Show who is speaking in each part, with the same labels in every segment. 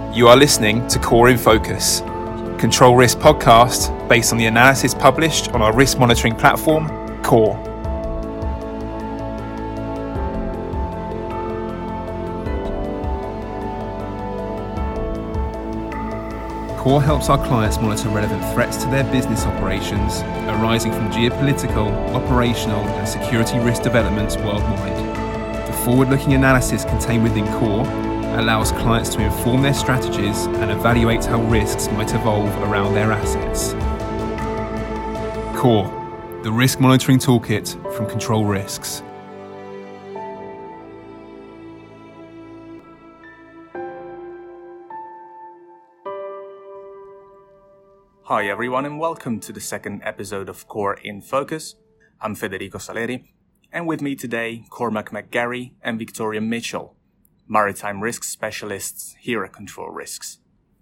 Speaker 1: You are listening to Core in Focus, Control Risk podcast based on the analysis published on our risk monitoring platform, Core. Core helps our clients monitor relevant threats to their business operations arising from geopolitical, operational and security risk developments worldwide. The forward-looking analysis contained within Core allows clients to inform their strategies and evaluate how risks might evolve around their assets. Core, the risk monitoring toolkit from Control Risks.
Speaker 2: Hi everyone and welcome to the second episode of Core in Focus. I'm Federico Saleri, and with me today, Cormac McGarry and Victoria Mitchell, maritime risk specialists here at Control Risks.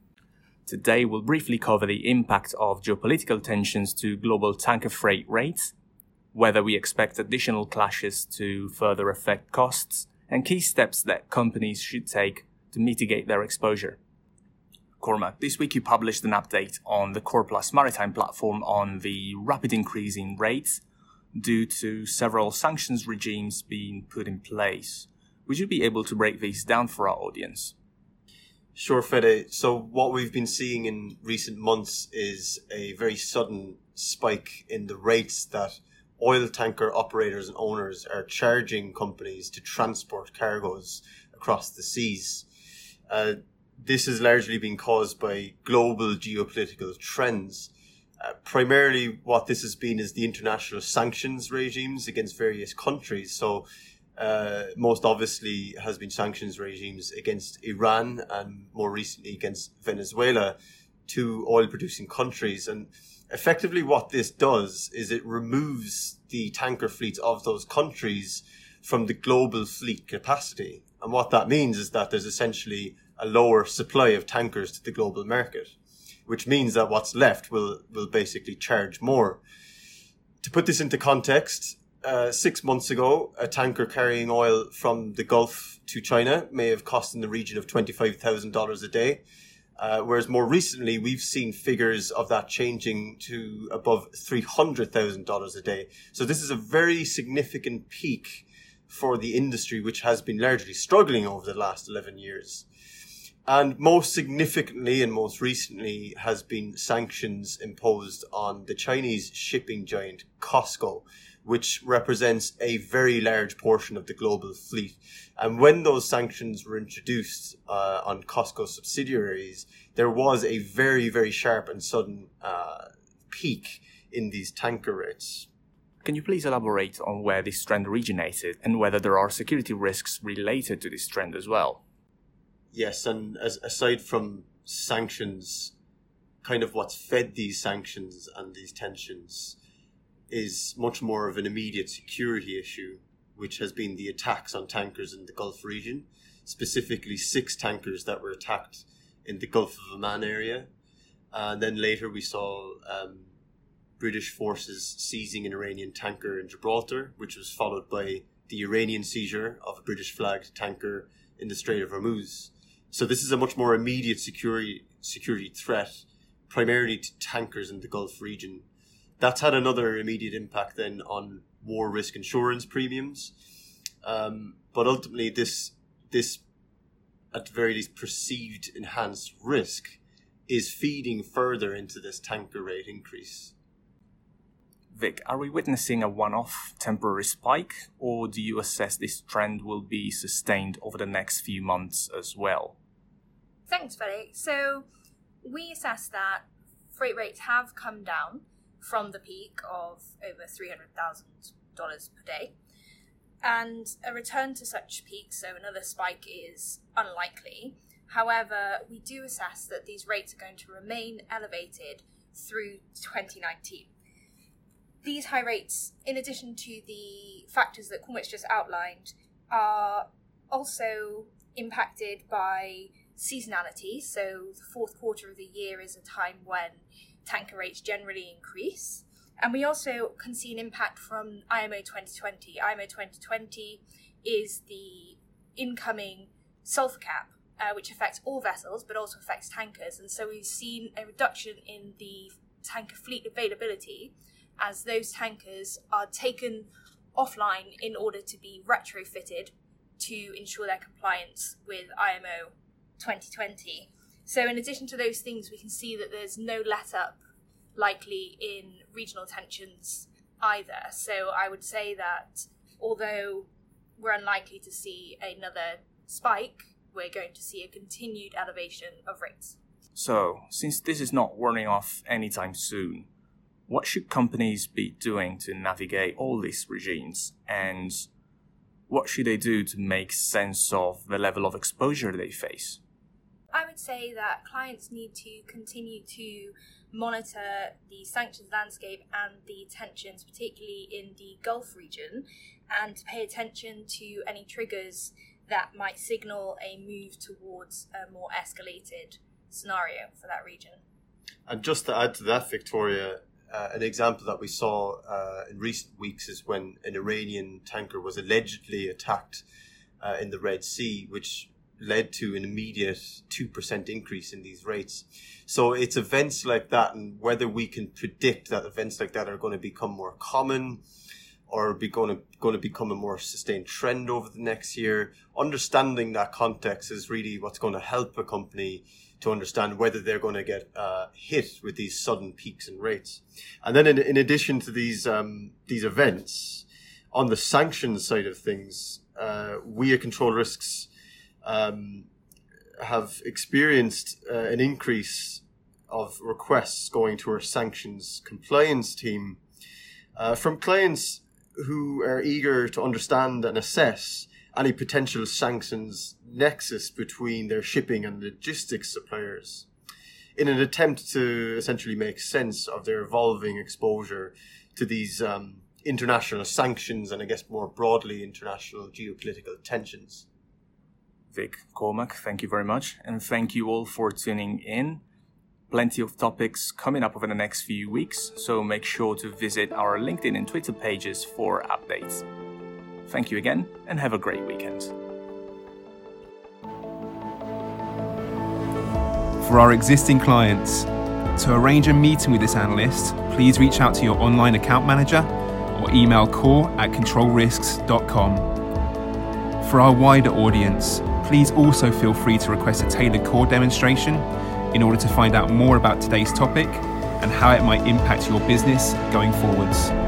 Speaker 2: Today we'll briefly cover the impact of geopolitical tensions to global tanker freight rates, whether we expect additional clashes to further affect costs, and key steps that companies should take to mitigate their exposure. Cormac, this week you published an update on the Core Plus Maritime platform on the rapid increase in rates due to several sanctions regimes being put in place. Would you be able to break these down for our audience?
Speaker 3: Sure, Fede. So what we've been seeing in recent months is a very sudden spike in the rates that oil tanker operators and owners are charging companies to transport cargoes across the seas. This has largely been caused by global geopolitical trends. Primarily what this has been is the international sanctions regimes against various countries. So most obviously has been sanctions regimes against Iran and more recently against Venezuela, two oil producing countries. And effectively what this does is it removes the tanker fleets of those countries from the global fleet capacity. And what that means is that there's essentially a lower supply of tankers to the global market, which means that what's left will basically charge more. To put this into context, 6 months ago, a tanker carrying oil from the Gulf to China may have cost in the region of $25,000 a day, whereas more recently we've seen figures of that changing to above $300,000 a day. So this is a very significant peak for the industry, which has been largely struggling over the last 11 years. And most significantly and most recently has been sanctions imposed on the Chinese shipping giant COSCO, which represents a very large portion of the global fleet. And when those sanctions were introduced on COSCO subsidiaries, there was a very, very sharp and sudden peak in these tanker rates.
Speaker 2: Can you please elaborate on where this trend originated and whether there are security risks related to this trend as well?
Speaker 3: Yes, and aside from sanctions, kind of what's fed these sanctions and these tensions is much more of an immediate security issue, which has been the attacks on tankers in the Gulf region, specifically 6 tankers that were attacked in the Gulf of Oman area. And then later we saw British forces seizing an Iranian tanker in Gibraltar, which was followed by the Iranian seizure of a British flagged tanker in the Strait of Hormuz. So this is a much more immediate security threat, primarily to tankers in the Gulf region. That's had another immediate impact then on war risk insurance premiums. But ultimately this, at the very least, perceived enhanced risk is feeding further into this tanker rate increase.
Speaker 2: Vic, are we witnessing a one-off temporary spike, or do you assess this trend will be sustained over the next few months as well?
Speaker 4: Thanks, Fede. So we assess that freight rates have come down from the peak of over $300,000 per day, and a return to such peaks, so another spike, is unlikely. However, we do assess that these rates are going to remain elevated through 2019. These high rates, in addition to the factors that Cormac just outlined, are also impacted by seasonality. So the fourth quarter of the year is a time when tanker rates generally increase. And we also can see an impact from IMO 2020. IMO 2020 is the incoming sulfur cap which affects all vessels, but also affects tankers. And so we've seen a reduction in the tanker fleet availability as those tankers are taken offline in order to be retrofitted to ensure their compliance with IMO 2020. So in addition to those things, we can see that there's no let-up likely in regional tensions either. So I would say that although we're unlikely to see another spike, we're going to see a continued elevation of rates.
Speaker 2: So, since this is not wearing off anytime soon, what should companies be doing to navigate all these regimes? And what should they do to make sense of the level of exposure they face?
Speaker 4: I would say that clients need to continue to monitor the sanctions landscape and the tensions, particularly in the Gulf region, and pay attention to any triggers that might signal a move towards a more escalated scenario for that region.
Speaker 3: And just to add to that, Victoria, an example that we saw in recent weeks is when an Iranian tanker was allegedly attacked in the Red Sea, which led to an immediate 2% increase in these rates. So it's events like that, and whether we can predict that events like that are going to become more common or going to become a more sustained trend over the next year, understanding that context is really what's going to help a company to understand whether they're going to get hit with these sudden peaks in rates. And then in addition to these events, on the sanctions side of things, we at Control Risks have experienced an increase of requests going to our sanctions compliance team from clients who are eager to understand and assess any potential sanctions nexus between their shipping and logistics suppliers in an attempt to essentially make sense of their evolving exposure to these international sanctions and I guess more broadly international geopolitical tensions.
Speaker 2: Vic, Cormac, thank you very much. And thank you all for tuning in. Plenty of topics coming up over the next few weeks, so make sure to visit our LinkedIn and Twitter pages for updates. Thank you again, and have a great weekend.
Speaker 1: For our existing clients, to arrange a meeting with this analyst, please reach out to your online account manager or email core@controlrisks.com. For our wider audience, please also feel free to request a tailored core demonstration in order to find out more about today's topic and how it might impact your business going forwards.